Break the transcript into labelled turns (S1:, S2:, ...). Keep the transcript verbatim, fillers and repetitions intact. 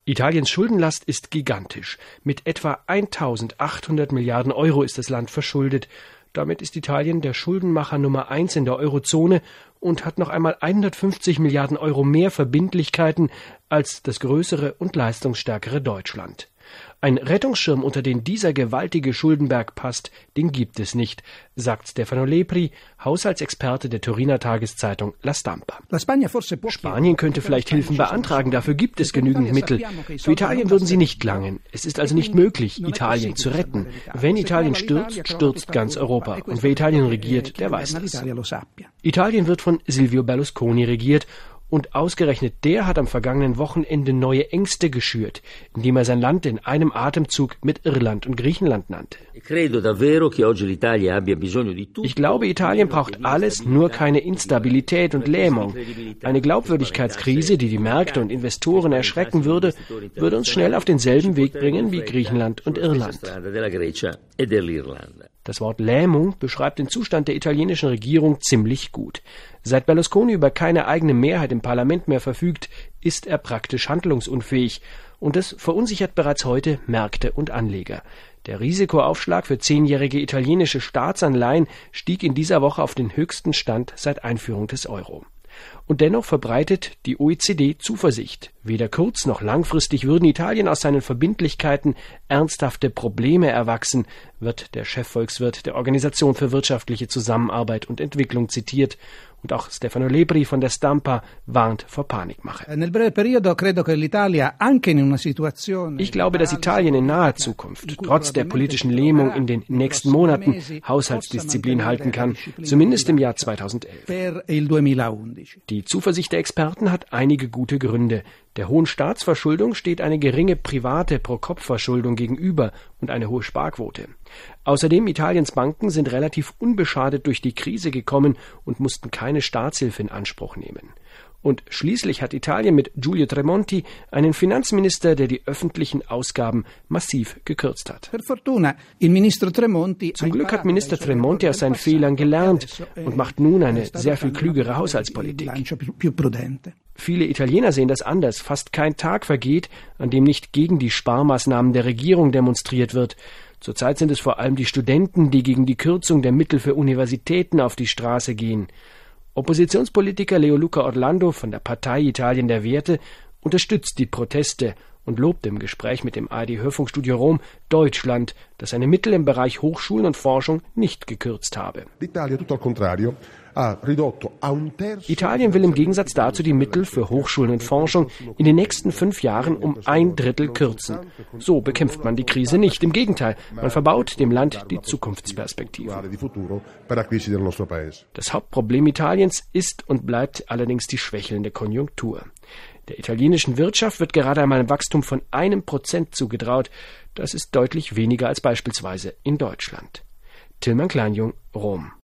S1: Italiens Schuldenlast ist gigantisch. Mit etwa eintausendachthundert Milliarden Euro ist das Land verschuldet. Damit ist Italien der Schuldenmacher Nummer eins in der Eurozone und hat noch einmal hundertfünfzig Milliarden Euro mehr Verbindlichkeiten als das größere und leistungsstärkere Deutschland. Ein Rettungsschirm, unter den dieser gewaltige Schuldenberg passt, den gibt es nicht, sagt Stefano Lepri, Haushaltsexperte der Turiner Tageszeitung La Stampa. Spanien könnte vielleicht Hilfen beantragen, dafür gibt es genügend Mittel. Für Italien würden sie nicht langen. Es ist also nicht möglich, Italien zu retten. Wenn Italien stürzt, stürzt ganz Europa. Und wer Italien regiert, der weiß das. Italien wird von Silvio Berlusconi regiert. Und ausgerechnet der hat am vergangenen Wochenende neue Ängste geschürt, indem er sein Land in einem Atemzug mit Irland und Griechenland nannte. Ich glaube, Italien braucht alles, nur keine Instabilität und Lähmung. Eine Glaubwürdigkeitskrise, die die Märkte und Investoren erschrecken würde, würde uns schnell auf denselben Weg bringen wie Griechenland und Irland. Das Wort Lähmung beschreibt den Zustand der italienischen Regierung ziemlich gut. Seit Berlusconi über keine eigene Mehrheit im Parlament mehr verfügt, ist er praktisch handlungsunfähig. Und das verunsichert bereits heute Märkte und Anleger. Der Risikoaufschlag für zehnjährige italienische Staatsanleihen stieg in dieser Woche auf den höchsten Stand seit Einführung des Euro. Und dennoch verbreitet die O E C D Zuversicht. Weder kurz- noch langfristig würden Italien aus seinen Verbindlichkeiten ernsthafte Probleme erwachsen, wird der Chefvolkswirt der Organisation für wirtschaftliche Zusammenarbeit und Entwicklung zitiert. Und auch Stefano Lepri von der Stampa warnt vor Panikmache. Ich glaube, dass Italien in naher Zukunft, trotz der politischen Lähmung in den nächsten Monaten, Haushaltsdisziplin halten kann, zumindest im Jahr zweitausendelf. Die Zuversicht der Experten hat einige gute Gründe. Der hohen Staatsverschuldung steht eine geringe private Pro-Kopf-Verschuldung gegenüber und eine hohe Sparquote. Außerdem Italiens Banken sind relativ unbeschadet durch die Krise gekommen und mussten keine Staatshilfe in Anspruch nehmen. Und schließlich hat Italien mit Giulio Tremonti einen Finanzminister, der die öffentlichen Ausgaben massiv gekürzt hat. Zum Glück hat Minister Tremonti aus seinen Fehlern gelernt und macht nun eine sehr viel klügere Haushaltspolitik. Viele Italiener sehen das anders. Fast kein Tag vergeht, an dem nicht gegen die Sparmaßnahmen der Regierung demonstriert wird. Zurzeit sind es vor allem die Studenten, die gegen die Kürzung der Mittel für Universitäten auf die Straße gehen. Oppositionspolitiker Leoluca Orlando von der Partei Italien der Werte unterstützt die Proteste und lobt im Gespräch mit dem A R D-Hörfunkstudio Rom Deutschland, das seine Mittel im Bereich Hochschulen und Forschung nicht gekürzt habe. Italien will im Gegensatz dazu die Mittel für Hochschulen und Forschung in den nächsten fünf Jahren um ein Drittel kürzen. So bekämpft man die Krise nicht. Im Gegenteil, man verbaut dem Land die Zukunftsperspektive. Das Hauptproblem Italiens ist und bleibt allerdings die schwächelnde Konjunktur. Der italienischen Wirtschaft wird gerade einmal ein Wachstum von einem Prozent zugetraut. Das ist deutlich weniger als beispielsweise in Deutschland. Tilman Kleinjung, Rom.